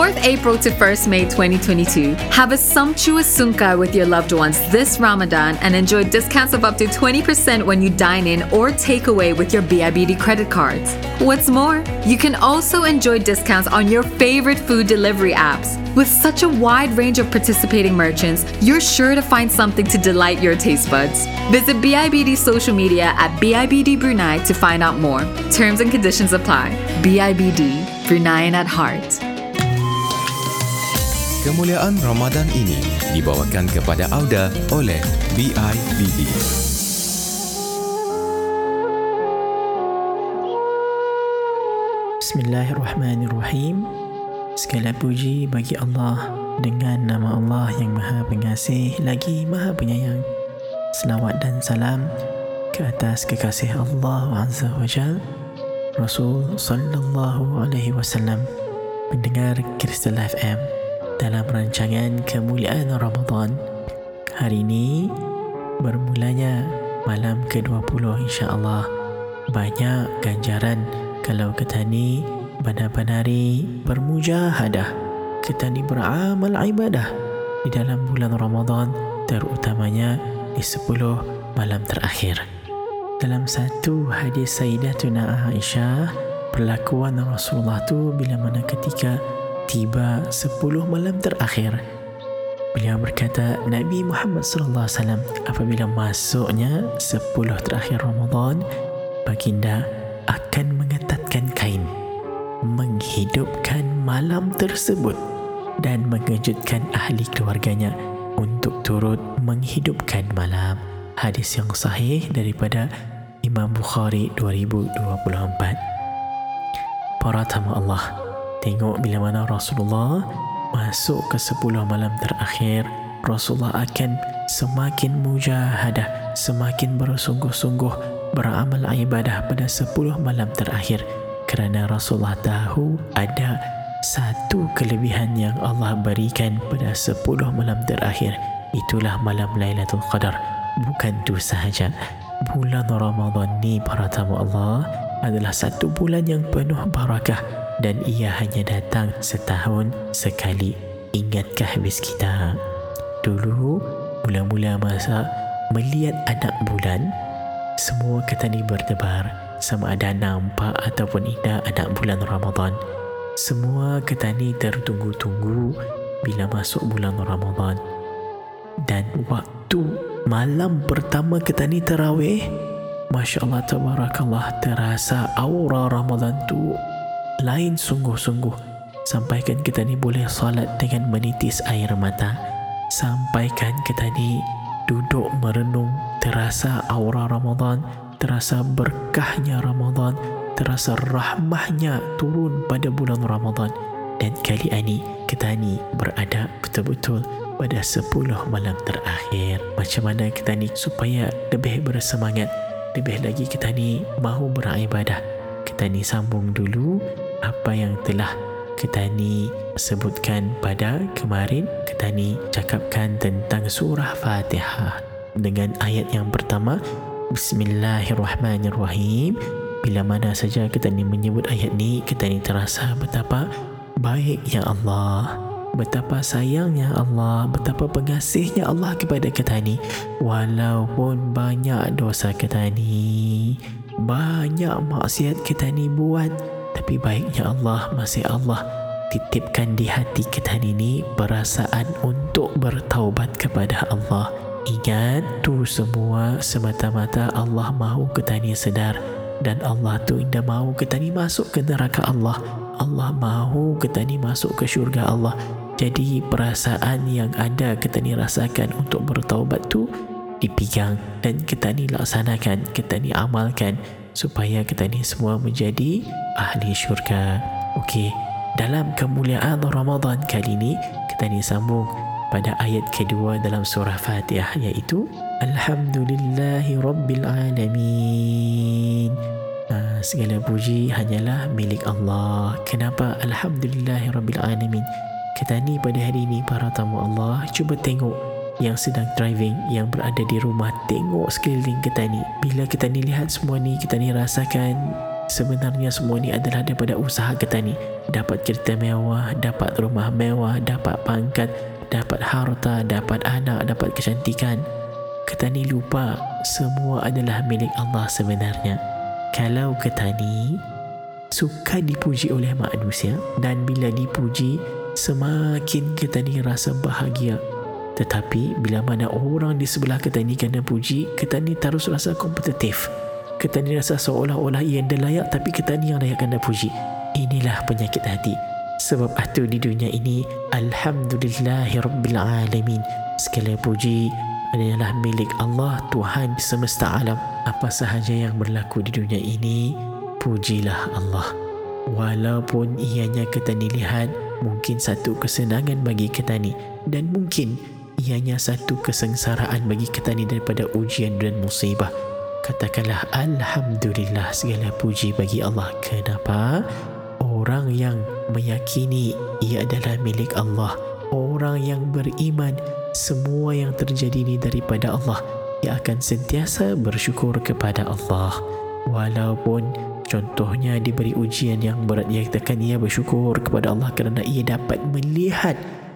4th April to 1st May 2022. Have a sumptuous sungkai with your loved ones this Ramadan and enjoy discounts of up to 20% when you dine in or take away with your BIBD credit cards. What's more, you can also enjoy discounts on your favorite food delivery apps. With such a wide range of participating merchants, you're sure to find something to delight your taste buds. Visit BIBD's social media at BIBD Brunei to find out more. Terms and conditions apply. BIBD, Bruneian at heart. Kemuliaan Ramadan ini dibawakan kepada Auda oleh BIBD. Bismillahirrahmanirrahim. Segala puji bagi Allah dengan nama Allah yang Maha Pengasih lagi Maha Penyayang. Selawat dan salam ke atas kekasih Allah Azza wa Jal, Rasul sallallahu alaihi wasallam, pendengar Kristal FM dalam rancangan Kemuliaan Ramadan. Hari ini bermulanya malam ke-20 insya-Allah. Banyak ganjaran kalau kita ni benar-benari bermujahadah, kita ni beramal ibadah di dalam bulan Ramadan, terutamanya di 10 malam terakhir. Dalam satu hadis Sayyidatuna Aisyah, perlakuan Rasulullah tu bila mana ketika tiba 10 malam terakhir, beliau berkata, Nabi Muhammad sallallahu alaihi wasallam apabila masuknya 10 terakhir Ramadan, baginda akan mengetatkan kain, menghidupkan malam tersebut dan mengejutkan ahli keluarganya untuk turut menghidupkan malam. Hadis yang sahih daripada Imam Bukhari 2024. Para tamu Allah, tengok bila mana Rasulullah masuk ke 10 malam terakhir, Rasulullah akan semakin mujahadah, semakin bersungguh-sungguh beramal ibadah pada 10 malam terakhir, kerana Rasulullah tahu ada satu kelebihan yang Allah berikan pada 10 malam terakhir, itulah malam Lailatul Qadar. Bukan itu sahaja, bulan Ramadan ni para tamu Allah adalah satu bulan yang penuh barakah dan ia hanya datang setahun sekali. Ingatkah habis kita dulu mula-mula masa melihat anak bulan, semua kita ni berdebar sama ada nampak ataupun tidak anak bulan Ramadan. Semua kita ni tertunggu-tunggu bila masuk bulan Ramadan. Dan waktu malam pertama kita ni tarawih, Masya Allah tabarakallah, terasa aura Ramadan tu lain sungguh-sungguh. Sampaikan kita ni boleh salat dengan menitis air mata, sampaikan kita ni duduk merenung, terasa aura Ramadan, terasa berkahnya Ramadan, terasa rahmahnya turun pada bulan Ramadan. Dan kali ini kita ni berada betul-betul pada 10 malam terakhir. Macam mana kita ni supaya lebih bersemangat, lebih lagi kita ni mahu beribadah? Kita ni sambung dulu apa yang telah kita ni sebutkan pada kemarin. Kita ni cakapkan tentang surah Fatihah dengan ayat yang pertama, Bismillahirrahmanirrahim. Bila mana saja kita ni menyebut ayat ni, kita ni terasa betapa baiknya Allah, betapa sayangnya Allah, betapa pengasihnya Allah kepada kita ni. Walaupun banyak dosa kita ni, banyak maksiat kita ni buat, tapi baiknya Allah, masih Allah titipkan di hati kita ni perasaan untuk bertaubat kepada Allah. Ingat, tu semua semata-mata Allah mahu kita ni sedar, dan Allah tu tidak mahu kita ni masuk ke neraka Allah. Allah mahu kita ni masuk ke syurga Allah. Jadi perasaan yang ada kita ni rasakan untuk bertaubat tu dipegang dan kita ni laksanakan, kita ni amalkan supaya kita ni semua menjadi ahli syurga. Okey, dalam kemuliaan Ramadan kali ini kita ni sambung pada ayat kedua dalam surah Fatihah, iaitu Alhamdulillahi Rabbil Alamin. Segala puji hanyalah milik Allah. Kenapa Alhamdulillahi Rabbil Alamin? Kita ni pada hari ini para tamu Allah, cuba tengok yang sedang driving, yang berada di rumah, tengok sekeliling kita ni. Bila kita ni lihat semua ni, kita ni rasakan Sebenarnya semua ni adalah daripada usaha kita ni. Dapat kereta mewah, dapat rumah mewah, dapat pangkat, dapat harta, dapat anak, dapat kecantikan. Kita ni lupa semua adalah milik Allah sebenarnya. Kalau kita ni suka dipuji oleh manusia, dan bila dipuji semakin kita ni rasa bahagia. Tetapi bila mana orang di sebelah kita ni kena puji, kita ni terus rasa kompetitif. Kita ni rasa seolah-olah ia dah layak, tapi kita ni yang layak kena puji. Inilah penyakit hati. Sebab itu di dunia ini, Alhamdulillahirrabbilalamin, segala puji adalah milik Allah, Tuhan semesta alam. Apa sahaja yang berlaku di dunia ini, pujilah Allah. Walaupun ianya kita ni lihat mungkin satu kesenangan bagi kita ni, dan mungkin ianya satu kesengsaraan bagi kita ni daripada ujian dan musibah, katakanlah Alhamdulillah, segala puji bagi Allah. Kenapa? Orang yang meyakini ia adalah milik Allah, orang yang beriman semua yang terjadi ni daripada Allah, ia akan sentiasa bersyukur kepada Allah. Walaupun contohnya diberi ujian yang berat, ia katakan ia bersyukur kepada Allah kerana ia dapat melihat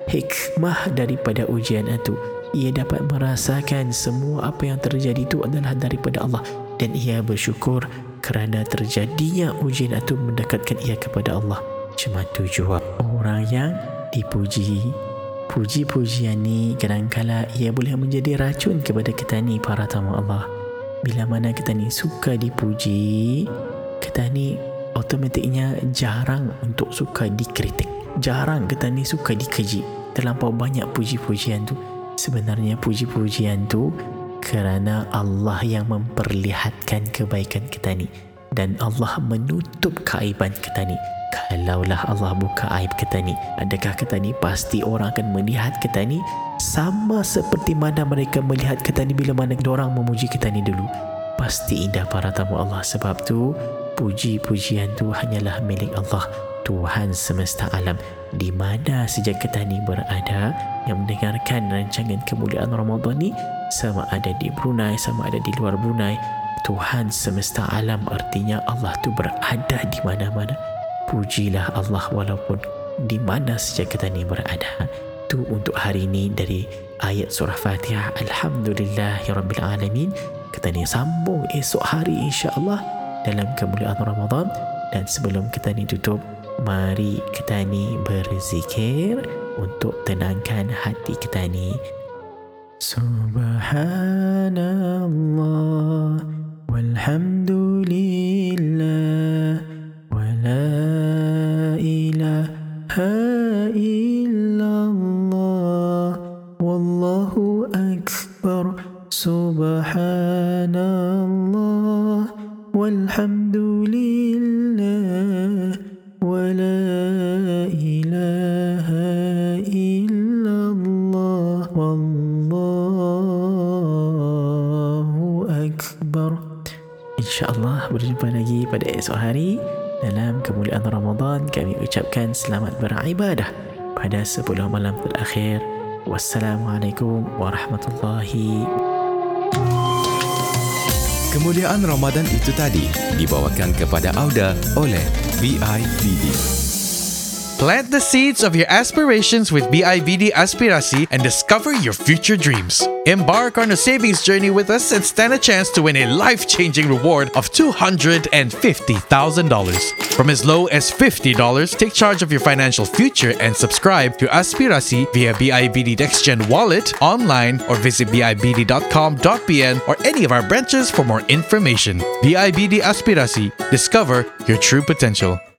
hikmah daripada ujian itu. Ia dapat merasakan semua apa yang terjadi itu adalah daripada Allah, dan ia bersyukur kerana terjadinya ujian itu mendekatkan ia kepada Allah. Cuma tu jawab orang yang dipuji. Puji-pujian ni kadang-kala ia boleh menjadi racun kepada kita ni para tamu Allah. Bila mana kita ni suka dipuji, kita ni automatiknya jarang untuk suka dikritik. Jarang kita ni suka dikeji. Terlampau banyak puji-pujian tu. Sebenarnya puji-pujian tu kerana Allah yang memperlihatkan kebaikan kita ni, dan Allah menutup keaiban kita ni. Kalaulah Allah buka aib kita ni, adakah kita ni pasti orang akan melihat kita ni sama seperti mana mereka melihat kita ni bila mana orang memuji kita ni dulu? Pasti indah para tamu Allah. Sebab tu puji-pujian tu hanyalah milik Allah, Tuhan semesta alam. Di mana saja kita ni berada yang mendengarkan rancangan kemuliaan Ramadan ni, sama ada di Brunei, sama ada di luar Brunei, Tuhan semesta alam artinya Allah tu berada di mana-mana. Pujilah Allah walaupun di mana saja kita ni berada. Tu untuk hari ini dari ayat surah Fatihah. Alhamdulillahirrabbilalamin. Kita ni sambung esok hari insya-Allah dalam kemuliaan Ramadan. Dan sebelum kita ni tutup, mari kita ni berzikir untuk tenangkan hati kita ni. Subhanallah walhamdulillah wala ilaha illallah wallahu akbar. Subhanallah walhamdulillah wala ilaha illallah wallahu akbar. InsyaAllah berjumpa lagi pada esok hari dalam kemuliaan Ramadan. Kami ucapkan selamat beribadah pada 10 malam terakhir. Wassalamualaikum warahmatullahi. Kemuliaan Ramadan itu tadi dibawakan kepada Auda oleh BIVD. Plant the seeds of your aspirations with BIVD Aspirasi and discover your future dreams. Embark on a savings journey with us and stand a chance to win a life-changing reward of $250,000. From as low as $50, take charge of your financial future and subscribe to Aspirasi via BIVD NextGen Wallet, online, or visit bibd.com.pn or any of our branches for more information. BIVD Aspirasi. Discover your true potential.